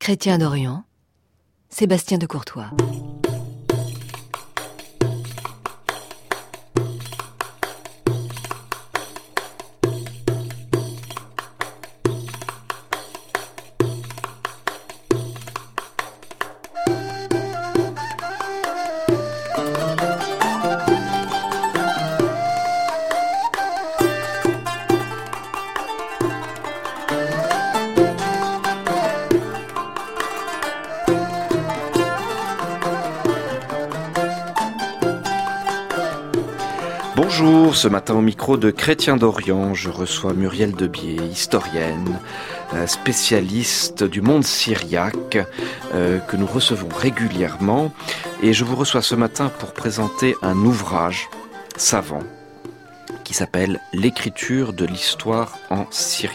Chrétien d'Orient, Sébastien de Courtois. Bonjour, ce matin au micro de Chrétien d'Orient, je reçois Muriel Debier, historienne, spécialiste du monde syriaque, que nous recevons régulièrement. Et je vous reçois ce matin pour présenter un ouvrage savant qui s'appelle « L'écriture de l'histoire en syriaque ».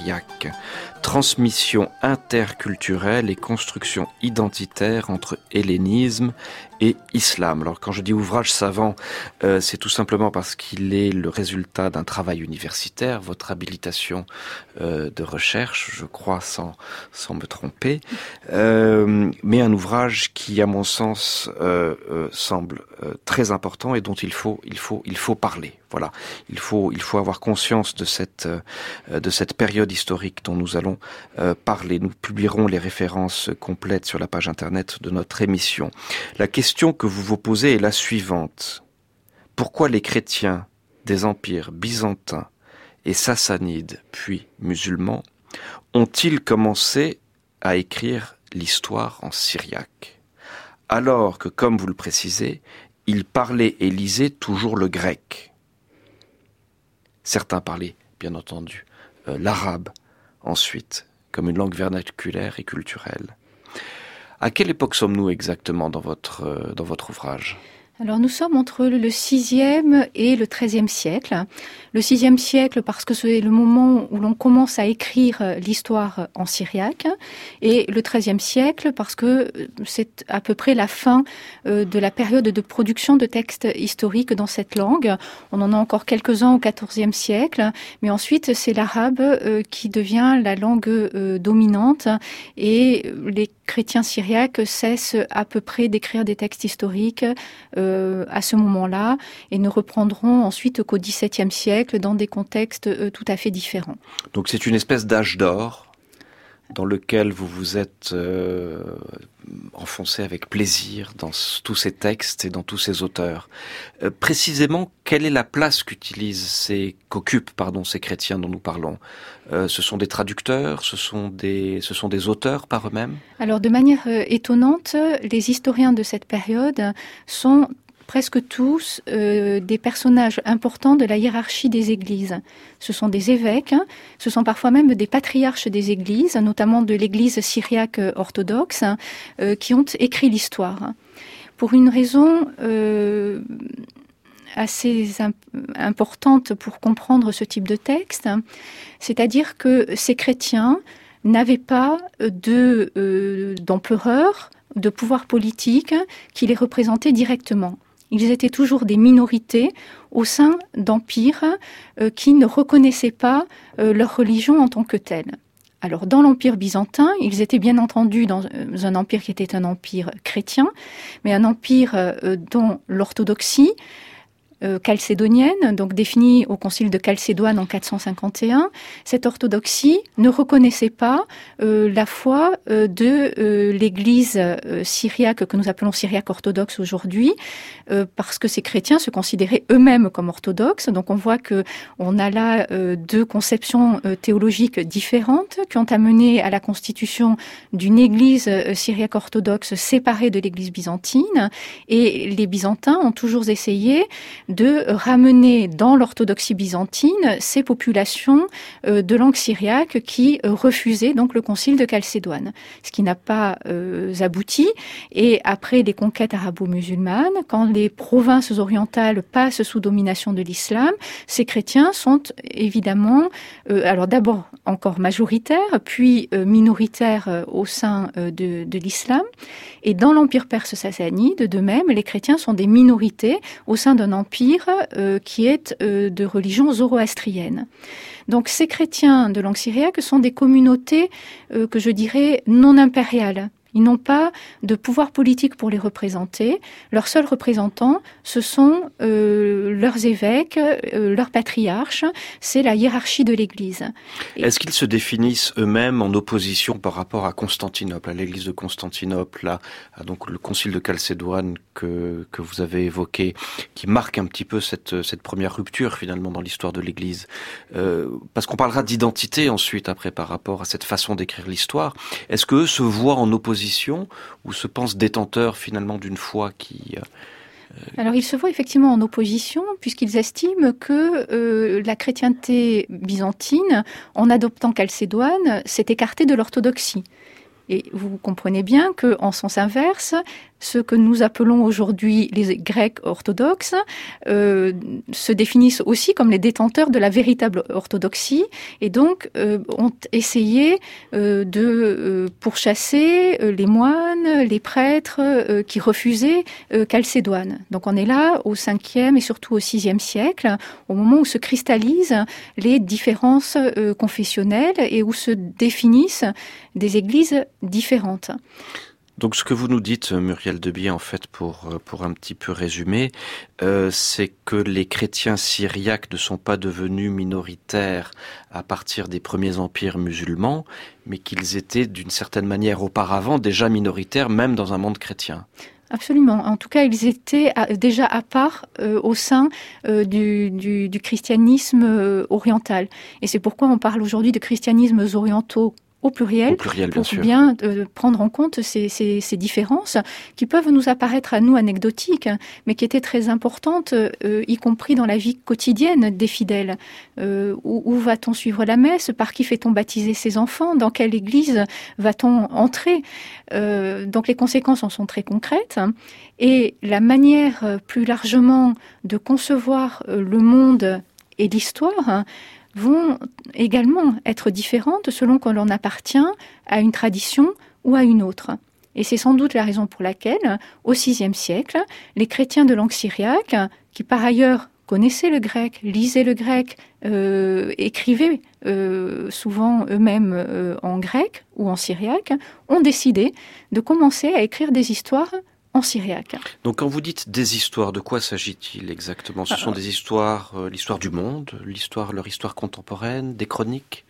Transmission interculturelle et construction identitaire entre hellénisme et islam. Alors quand je dis ouvrage savant, c'est tout simplement parce qu'il est le résultat d'un travail universitaire, votre habilitation de recherche, je crois sans me tromper, mais un ouvrage qui, à mon sens, semble très important et dont il faut parler. Voilà, il faut avoir conscience de cette période historique dont nous allons parler. Nous publierons les références complètes sur la page internet de notre émission. La question que vous vous posez est la suivante. Pourquoi les chrétiens des empires byzantins et sassanides, puis musulmans, ont-ils commencé à écrire l'histoire en syriaque, alors que, comme vous le précisez, ils parlaient et lisaient toujours le grec? Certains parlaient, bien entendu, l'arabe, ensuite, comme une langue vernaculaire et culturelle. À quelle époque sommes-nous exactement dans votre ouvrage ? Alors nous sommes entre le 6e et le 13e siècle. Le 6e siècle parce que c'est le moment où l'on commence à écrire l'histoire en syriaque, et le 13e siècle parce que c'est à peu près la fin de la période de production de textes historiques dans cette langue. On en a encore quelques-uns au 14e siècle, mais ensuite c'est l'arabe qui devient la langue dominante, et les chrétiens syriaques cessent à peu près d'écrire des textes historiques à ce moment-là, et ne reprendront ensuite qu'au XVIIe siècle dans des contextes tout à fait différents. Donc c'est une espèce d'âge d'or dans lequel vous vous êtes enfoncé avec plaisir dans tous ces textes et dans tous ces auteurs. Précisément, quelle est la place qu'occupent ces chrétiens dont nous parlons ? Ce sont des traducteurs, ce sont des auteurs par eux-mêmes ? Alors, de manière étonnante, les historiens de cette période sont presque tous des personnages importants de la hiérarchie des églises. Ce sont des évêques, ce sont parfois même des patriarches des églises, notamment de l'église syriaque orthodoxe, qui ont écrit l'histoire. Pour une raison assez importante pour comprendre ce type de texte, c'est-à-dire que ces chrétiens n'avaient pas d'empereur, de pouvoir politique qui les représentait directement. Ils étaient toujours des minorités au sein d'empires qui ne reconnaissaient pas leur religion en tant que telle. Alors, dans l'Empire byzantin, ils étaient bien entendu dans un empire qui était un empire chrétien, mais un empire dont l'orthodoxie chalcédonienne, donc définie au concile de Chalcédoine en 451, cette orthodoxie ne reconnaissait pas la foi de l'Église syriaque que nous appelons syriaque orthodoxe aujourd'hui, parce que ces chrétiens se considéraient eux-mêmes comme orthodoxes. Donc on voit que on a là deux conceptions théologiques différentes qui ont amené à la constitution d'une Église syriaque orthodoxe séparée de l'Église byzantine, et les Byzantins ont toujours essayé de ramener dans l'orthodoxie byzantine ces populations de langue syriaque qui refusaient donc le concile de Chalcédoine, ce qui n'a pas abouti. Et après les conquêtes arabo-musulmanes, quand les provinces orientales passent sous domination de l'islam, ces chrétiens sont évidemment, alors d'abord encore majoritaires, puis minoritaires au sein de l'islam. Et dans l'empire perse sassanide, de même, les chrétiens sont des minorités au sein d'un empire qui est de religion zoroastrienne. Donc ces chrétiens de langue syriaque sont des communautés que je dirais non impériales. Ils n'ont pas de pouvoir politique pour les représenter. Leurs seuls représentants, ce sont leurs évêques, leurs patriarches. C'est la hiérarchie de l'Église. Est-ce qu'ils se définissent eux-mêmes en opposition par rapport à Constantinople, à l'Église de Constantinople, à donc le concile de Chalcédoine que vous avez évoqué, qui marque un petit peu cette première rupture finalement dans l'histoire de l'Église, parce qu'on parlera d'identité ensuite après par rapport à cette façon d'écrire l'histoire. Est-ce qu'eux se voient en opposition ou se pensent détenteurs finalement d'une foi qui... Alors ils se voient effectivement en opposition puisqu'ils estiment que la chrétienté byzantine, en adoptant Chalcédoine, s'est écartée de l'orthodoxie. Et vous comprenez bien qu'en sens inverse, ce que nous appelons aujourd'hui les Grecs orthodoxes se définissent aussi comme les détenteurs de la véritable orthodoxie et donc ont essayé de pourchasser les moines, les prêtres qui refusaient Chalcédoine. Donc on est là au 5e et surtout au 6e siècle, au moment où se cristallisent les différences confessionnelles et où se définissent des églises différentes. Donc ce que vous nous dites, Muriel Debié, en fait, pour un petit peu résumer, c'est que les chrétiens syriaques ne sont pas devenus minoritaires à partir des premiers empires musulmans, mais qu'ils étaient d'une certaine manière auparavant déjà minoritaires, même dans un monde chrétien. Absolument. En tout cas, ils étaient déjà à part au sein du christianisme oriental. Et c'est pourquoi on parle aujourd'hui de christianismes orientaux au pluriel pour bien prendre en compte ces différences qui peuvent nous apparaître à nous anecdotiques, mais qui étaient très importantes, y compris dans la vie quotidienne des fidèles. Où va-t-on suivre la messe? Par qui fait-on baptiser ses enfants? Dans quelle église va-t-on entrer? Donc les conséquences en sont très concrètes. Et la manière plus largement de concevoir le monde et l'histoire vont également être différentes selon que l'on appartient à une tradition ou à une autre. Et c'est sans doute la raison pour laquelle, au VIe siècle, les chrétiens de langue syriaque, qui par ailleurs connaissaient le grec, lisaient le grec, écrivaient souvent eux-mêmes en grec ou en syriaque, ont décidé de commencer à écrire des histoires en syriaque. Donc quand vous dites des histoires, de quoi s'agit-il exactement? Ce sont des histoires, l'histoire du monde, leur histoire contemporaine, des chroniques?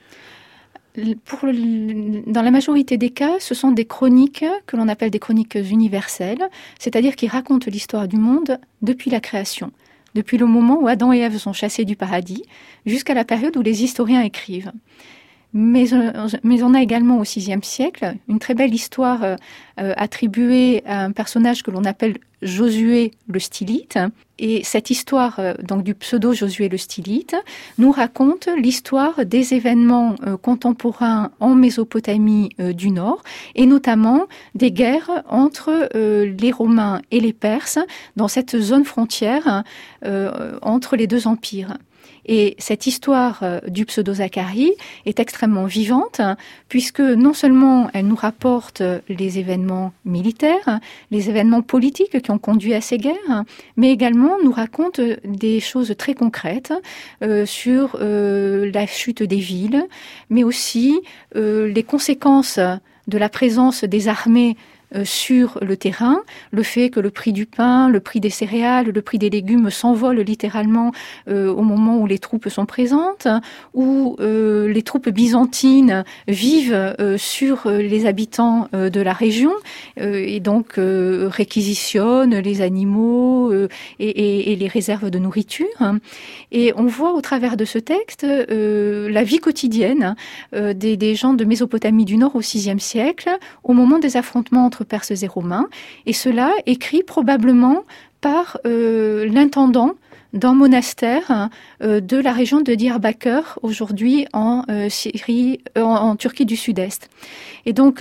Dans la majorité des cas, ce sont des chroniques que l'on appelle des chroniques universelles, c'est-à-dire qui racontent l'histoire du monde depuis la création, depuis le moment où Adam et Ève sont chassés du paradis, jusqu'à la période où les historiens écrivent. Mais on a également au VIe siècle une très belle histoire attribuée à un personnage que l'on appelle Josué le Stylite. Et cette histoire donc du pseudo Josué le Stylite nous raconte l'histoire des événements contemporains en Mésopotamie du Nord et notamment des guerres entre les Romains et les Perses dans cette zone frontière entre les deux empires. Et cette histoire du pseudo-Zacharie est extrêmement vivante, puisque non seulement elle nous rapporte les événements militaires, les événements politiques qui ont conduit à ces guerres, mais également nous raconte des choses très concrètes sur la chute des villes, mais aussi les conséquences de la présence des armées sur le terrain, le fait que le prix du pain, le prix des céréales, le prix des légumes s'envolent littéralement au moment où les troupes sont présentes, où les troupes byzantines vivent sur les habitants de la région et donc réquisitionnent les animaux et les réserves de nourriture. Et on voit au travers de ce texte la vie quotidienne des gens de Mésopotamie du Nord au VIe siècle, au moment des affrontements entre Perses et Romains, et cela écrit probablement par l'intendant d'un monastère de la région de Diyarbakır, aujourd'hui en Turquie du Sud-Est. Et donc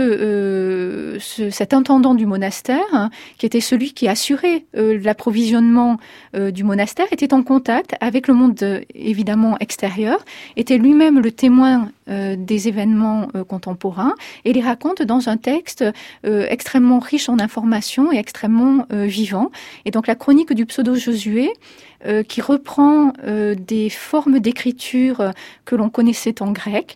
cet intendant du monastère, qui était celui qui assurait l'approvisionnement du monastère, était en contact avec le monde évidemment extérieur, était lui-même le témoin des événements contemporains et les raconte dans un texte extrêmement riche en informations et extrêmement vivant. Et donc la chronique du pseudo-Josué, qui reprend des formes d'écriture que l'on connaissait en grec,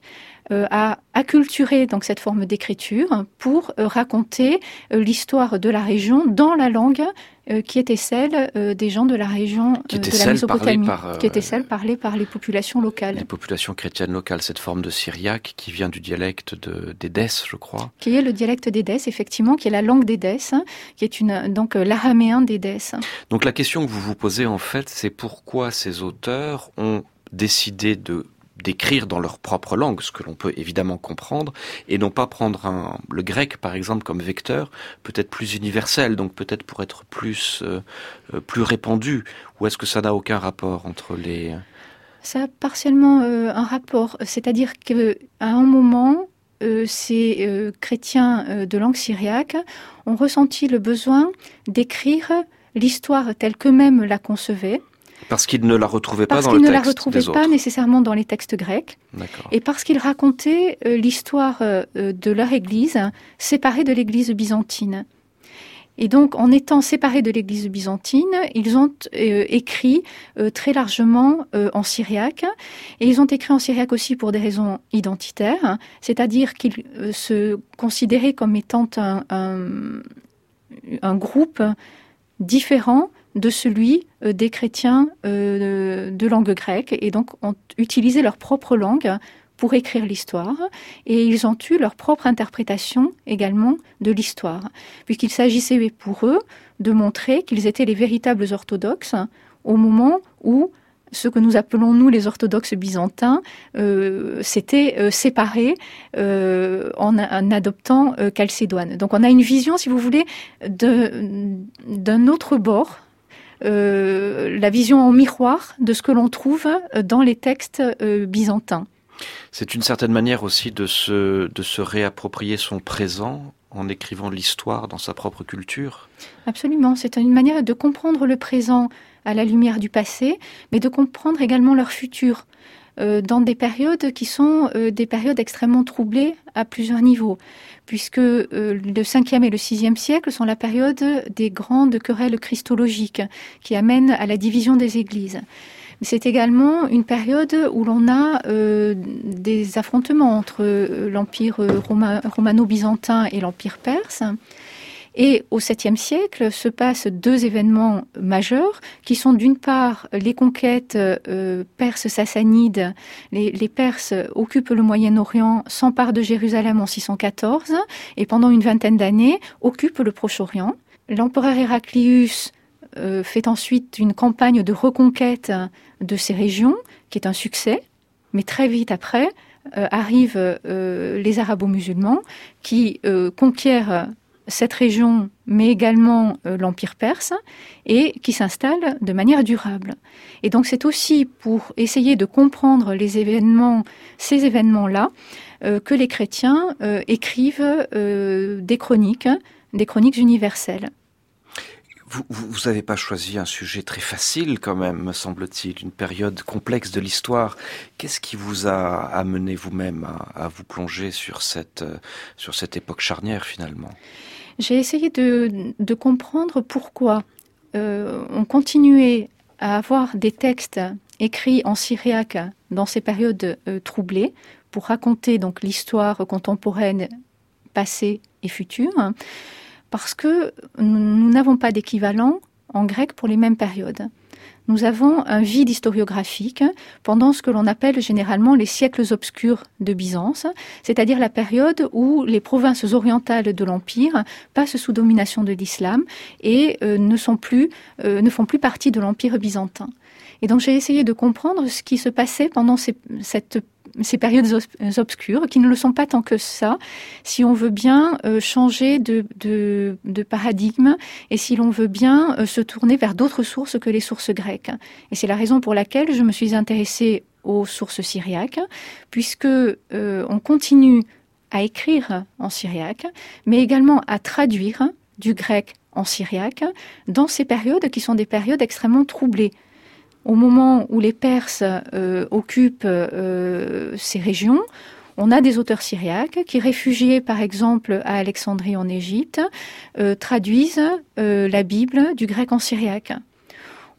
a acculturé donc cette forme d'écriture pour raconter l'histoire de la région dans la langue qui était celle des gens de la région de la Mésopotamie, qui était celle parlée par les populations locales. Les populations chrétiennes locales, cette forme de syriaque qui vient du dialecte d'Édesse, je crois. Qui est le dialecte d'Édesse, effectivement, qui est la langue d'Édesse, qui est donc l'araméen d'Édesse. Donc la question que vous vous posez en fait, c'est pourquoi ces auteurs ont décidé d'écrire dans leur propre langue, ce que l'on peut évidemment comprendre, et non pas prendre le grec, par exemple, comme vecteur, peut-être plus universel, donc peut-être pour être plus répandu, ou est-ce que ça n'a aucun rapport entre les... Ça a partiellement un rapport, c'est-à-dire qu'à un moment, ces chrétiens de langue syriaque ont ressenti le besoin d'écrire l'histoire telle qu'eux-mêmes la concevaient. Parce qu'ils ne la retrouvaient pas dans le texte des autres. Parce qu'ils ne la retrouvaient pas nécessairement dans les textes grecs. D'accord. Et parce qu'ils racontaient l'histoire de leur Église séparée de l'Église byzantine. Et donc, en étant séparés de l'Église byzantine, ils ont écrit très largement en syriaque. Et ils ont écrit en syriaque aussi pour des raisons identitaires, c'est-à-dire qu'ils se considéraient comme étant un groupe différent de celui des chrétiens de langue grecque, et donc ont utilisé leur propre langue pour écrire l'histoire, et ils ont eu leur propre interprétation également de l'histoire, puisqu'il s'agissait pour eux de montrer qu'ils étaient les véritables orthodoxes au moment où ce que nous appelons, nous, les orthodoxes byzantins, s'étaient séparés en adoptant Chalcédoine. Donc on a une vision, si vous voulez, d'un autre bord, la vision en miroir de ce que l'on trouve dans les textes byzantins. C'est une certaine manière aussi de se réapproprier son présent en écrivant l'histoire dans sa propre culture. Absolument, c'est une manière de comprendre le présent à la lumière du passé, mais de comprendre également leur futur, dans des périodes qui sont des périodes extrêmement troublées à plusieurs niveaux, puisque le 5e et le 6e siècle sont la période des grandes querelles christologiques qui amènent à la division des églises. C'est également une période où l'on a des affrontements entre l'empire romano-byzantin et l'empire perse. Et au 7e siècle se passent deux événements majeurs qui sont d'une part les conquêtes perses sassanides. Les Perses occupent le Moyen-Orient, s'emparent de Jérusalem en 614 et pendant une vingtaine d'années occupent le Proche-Orient. L'empereur Héraclius fait ensuite une campagne de reconquête de ces régions qui est un succès, mais très vite après arrivent les arabo-musulmans qui conquièrent cette région, mais également l'Empire perse, et qui s'installe de manière durable. Et donc c'est aussi pour essayer de comprendre ces événements-là, que les chrétiens écrivent des chroniques universelles. Vous n'avez pas choisi un sujet très facile quand même, me semble-t-il, une période complexe de l'histoire. Qu'est-ce qui vous a amené vous-même à vous plonger sur cette époque charnière finalement ? J'ai essayé de comprendre pourquoi on continuait à avoir des textes écrits en syriaque dans ces périodes troublées pour raconter donc l'histoire contemporaine, passée et future. Parce que nous n'avons pas d'équivalent en grec pour les mêmes périodes. Nous avons un vide historiographique pendant ce que l'on appelle généralement les siècles obscurs de Byzance, c'est-à-dire la période où les provinces orientales de l'Empire passent sous domination de l'islam et ne font plus partie de l'Empire byzantin. Et donc j'ai essayé de comprendre ce qui se passait pendant ces périodes obscures, qui ne le sont pas tant que ça, si on veut bien changer de paradigme et si l'on veut bien se tourner vers d'autres sources que les sources grecques. Et c'est la raison pour laquelle je me suis intéressée aux sources syriaques, puisque on continue à écrire en syriaque, mais également à traduire du grec en syriaque dans ces périodes qui sont des périodes extrêmement troublées. Au moment où les Perses occupent ces régions, on a des auteurs syriaques qui, réfugiés par exemple à Alexandrie en Égypte, traduisent la Bible du grec en syriaque.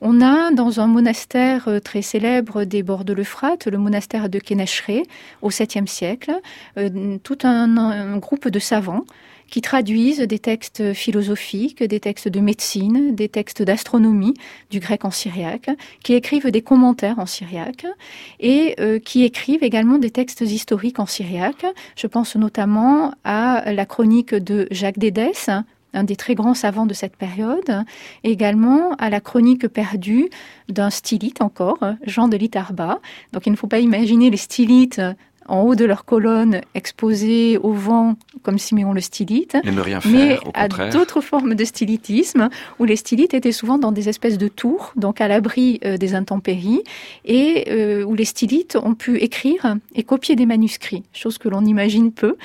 On a dans un monastère très célèbre des bords de l'Euphrate, le monastère de Kenacheré, au 7e siècle, tout un groupe de savants qui traduisent des textes philosophiques, des textes de médecine, des textes d'astronomie, du grec en syriaque, qui écrivent des commentaires en syriaque et qui écrivent également des textes historiques en syriaque. Je pense notamment à la chronique de Jacques d'Édesse, un des très grands savants de cette période, et également à la chronique perdue d'un stylite encore, Jean de Litarba. Donc il ne faut pas imaginer les stylites en haut de leur colonne, exposés au vent comme Siméon le stylite, ne rien faire, mais au à contraire. d'autres formes de stylitisme, où les stylites étaient souvent dans des espèces de tours, donc à l'abri des intempéries, et où les stylites ont pu écrire et copier des manuscrits, chose que l'on imagine peu.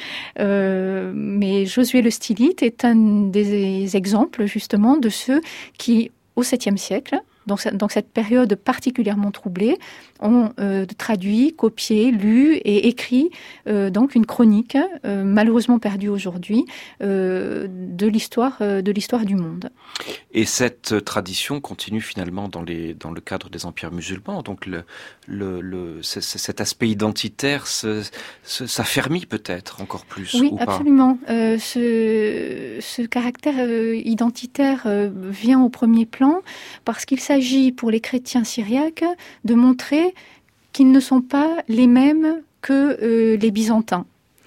Mais Josué le stylite est un des exemples justement de ceux qui, au 7e siècle, donc cette période particulièrement troublée, ont traduit, copié, lu et écrit donc une chronique, malheureusement perdue aujourd'hui, de l'histoire du monde. Et cette tradition continue finalement dans le cadre des empires musulmans. Donc cet aspect identitaire s'affermit peut-être encore plus. Oui, ou absolument. Ce caractère identitaire vient au premier plan parce qu'il s'agit pour les chrétiens syriaques de montrer qu'ils ne sont pas les mêmes que les Byzantins,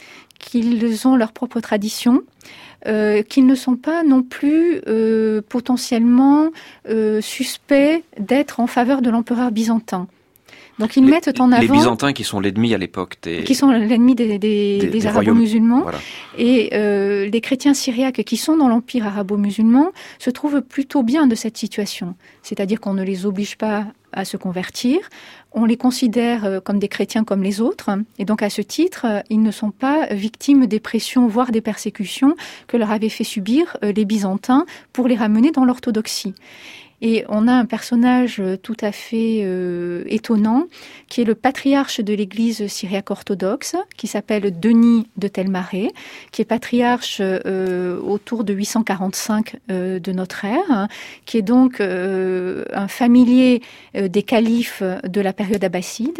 qu'ils ont leur propre tradition, qu'ils ne sont pas non plus potentiellement suspects d'être en faveur de l'empereur byzantin. Donc ils mettent en avant les Byzantins qui sont l'ennemi à l'époque qui sont l'ennemi des arabo-musulmans, voilà. Et les chrétiens syriaques qui sont dans l'empire arabo-musulman se trouvent plutôt bien de cette situation. C'est-à-dire qu'on ne les oblige pas à se convertir, on les considère comme des chrétiens comme les autres, et donc à ce titre, ils ne sont pas victimes des pressions, voire des persécutions que leur avaient fait subir les Byzantins pour les ramener dans l'orthodoxie. Et on a un personnage tout à fait étonnant, qui est le patriarche de l'église syriaque orthodoxe, qui s'appelle Denis de Telmaré, qui est patriarche autour de 845 de notre ère, qui est donc un familier des califes de la période abbasside.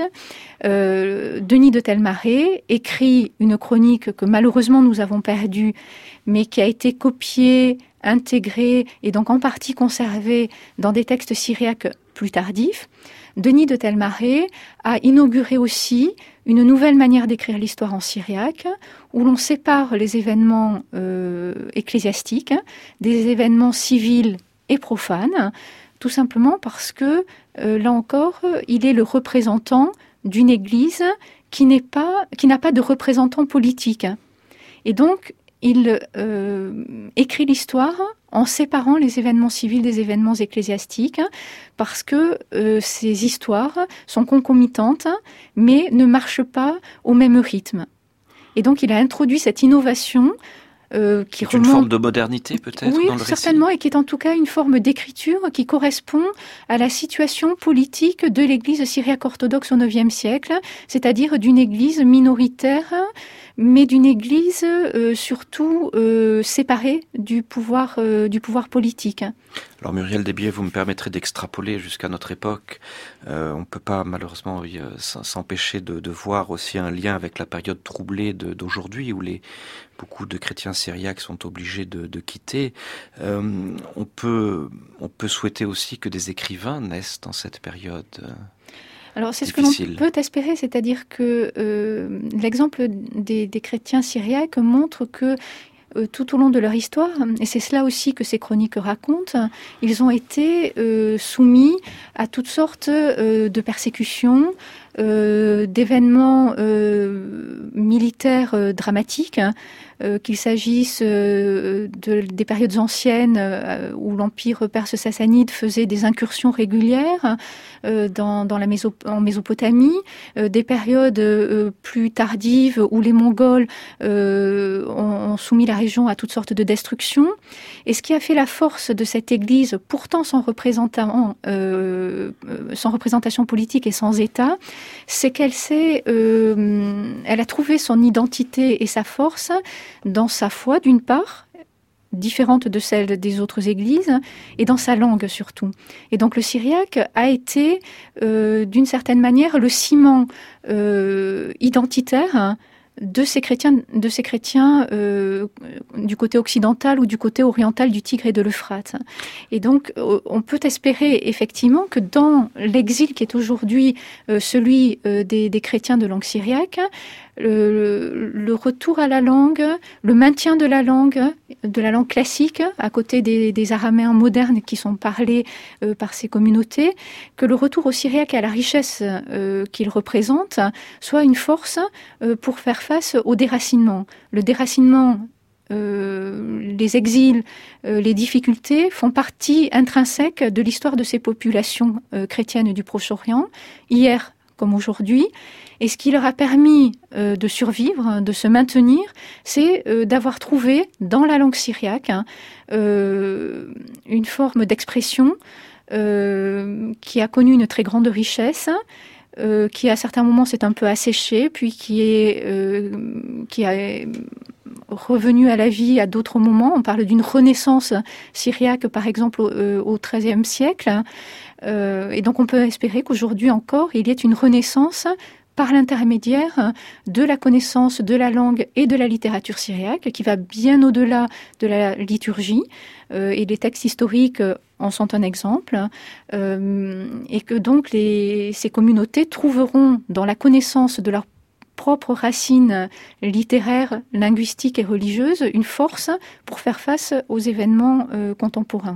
Denis de Telmaré écrit une chronique que malheureusement nous avons perdue, mais qui a été copiée, intégré et donc en partie conservé dans des textes syriaques plus tardifs. Denis de Telmaré a inauguré aussi une nouvelle manière d'écrire l'histoire en syriaque, où l'on sépare les événements ecclésiastiques des événements civils et profanes, tout simplement parce que, là encore, il est le représentant d'une église qui n'a pas de représentant politique. Et donc, il écrit l'histoire en séparant les événements civils des événements ecclésiastiques parce que ces histoires sont concomitantes mais ne marchent pas au même rythme. Et donc il a introduit cette innovation qui remonte... une forme de modernité peut-être oui, dans le récit. Certainement, et qui est en tout cas une forme d'écriture qui correspond à la situation politique de l'Église syriaque orthodoxe au IXe siècle, c'est-à-dire d'une Église minoritaire, mais d'une Église surtout séparée du pouvoir politique. Alors Muriel Desbiais, vous me permettrez d'extrapoler jusqu'à notre époque. On ne peut pas malheureusement s'empêcher de voir aussi un lien avec la période troublée d'aujourd'hui où beaucoup de chrétiens syriaques sont obligés de quitter. On peut souhaiter aussi que des écrivains naissent dans cette période. Alors c'est difficile. Ce que l'on peut espérer, c'est-à-dire que l'exemple des chrétiens syriaques montre que tout au long de leur histoire, et c'est cela aussi que ces chroniques racontent, ils ont été soumis à toutes sortes de persécutions, d'événements militaires dramatiques, qu'il s'agisse des périodes anciennes où l'empire perse sassanide faisait des incursions régulières en Mésopotamie, des périodes plus tardives où les Mongols ont soumis la région à toutes sortes de destructions. Et ce qui a fait la force de cette Église, pourtant sans représentation politique et sans État, c'est qu'elle a trouvé son identité et sa force dans sa foi d'une part, différente de celle des autres églises, et dans sa langue surtout. Et donc le syriaque a été, d'une certaine manière, le ciment identitaire de ces chrétiens du côté occidental ou du côté oriental du Tigre et de l'Euphrate. Et donc, on peut espérer effectivement que dans l'exil qui est aujourd'hui celui des chrétiens de langue syriaque, le retour à la langue, le maintien de la langue classique, à côté des araméens modernes qui sont parlés par ces communautés, que le retour au syriaque et à la richesse qu'il représente soit une force pour faire face au déracinement. Le déracinement, les exils, les difficultés font partie intrinsèque de l'histoire de ces populations chrétiennes du Proche-Orient, hier comme aujourd'hui. Et ce qui leur a permis de survivre, de se maintenir, c'est d'avoir trouvé dans la langue syriaque une forme d'expression qui a connu une très grande richesse, qui à certains moments s'est un peu asséchée, puis qui a revenu à la vie à d'autres moments. On parle d'une renaissance syriaque, par exemple, au XIIIe siècle. Et donc on peut espérer qu'aujourd'hui encore, il y ait une renaissance par l'intermédiaire de la connaissance de la langue et de la littérature syriaque, qui va bien au-delà de la liturgie, et les textes historiques en sont un exemple, et que donc ces communautés trouveront dans la connaissance de leurs propres racines littéraires, linguistiques et religieuses une force pour faire face aux événements contemporains.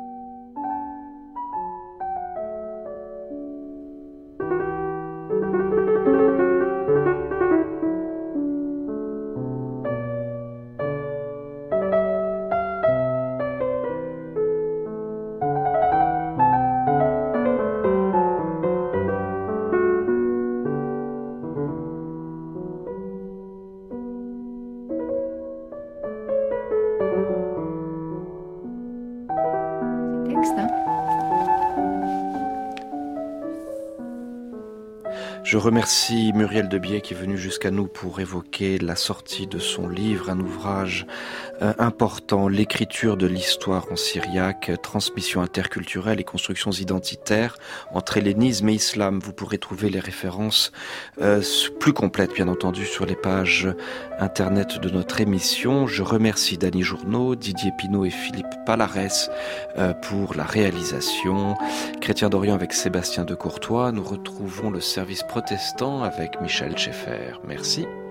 Je remercie Muriel Debié qui est venue jusqu'à nous pour évoquer la sortie de son livre, un ouvrage important, l'écriture de l'histoire en syriaque, transmission interculturelle et constructions identitaires entre hellénisme et islam. Vous pourrez trouver les références plus complètes, bien entendu, sur les pages internet de notre émission. Je remercie Dany Journeau, Didier Pinault et Philippe Palarès pour la réalisation. Chrétien d'Orient avec Sébastien de Courtois. Nous retrouvons le service protestant avec Michel Schaeffer. Merci.